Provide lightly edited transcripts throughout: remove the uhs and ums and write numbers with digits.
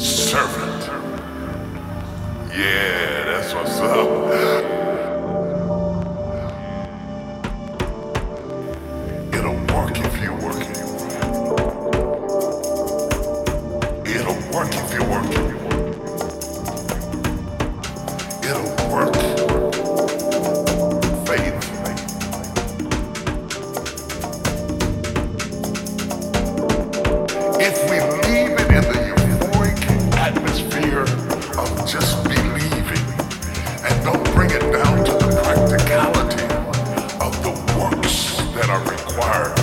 servant. Yeah, that's what's up. It'll work if you work it. It'll work if you work it. It'll work. Faith. If we leave it in the euphoric atmosphere of just believing and don't bring it down to the practicality of the works that are required.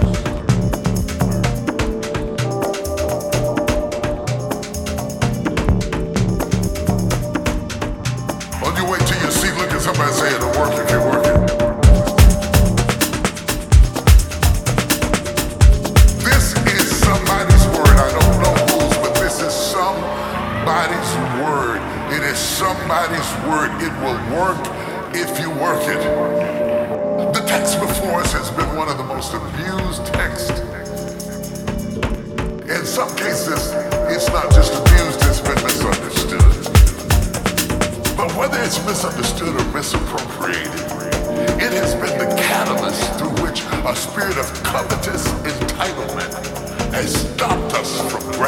Well, you wait till you see, look at somebody say it'll work if you work it. This is somebody's word. I don't know whose, but this is somebody's word. It is somebody's word. It will work if you work it. The text before us has been one of the most abused texts. In some cases, it's not just abused, it's been misunderstood. But whether it's misunderstood or misappropriated, it has been the catalyst through which a spirit of covetous entitlement has stopped us from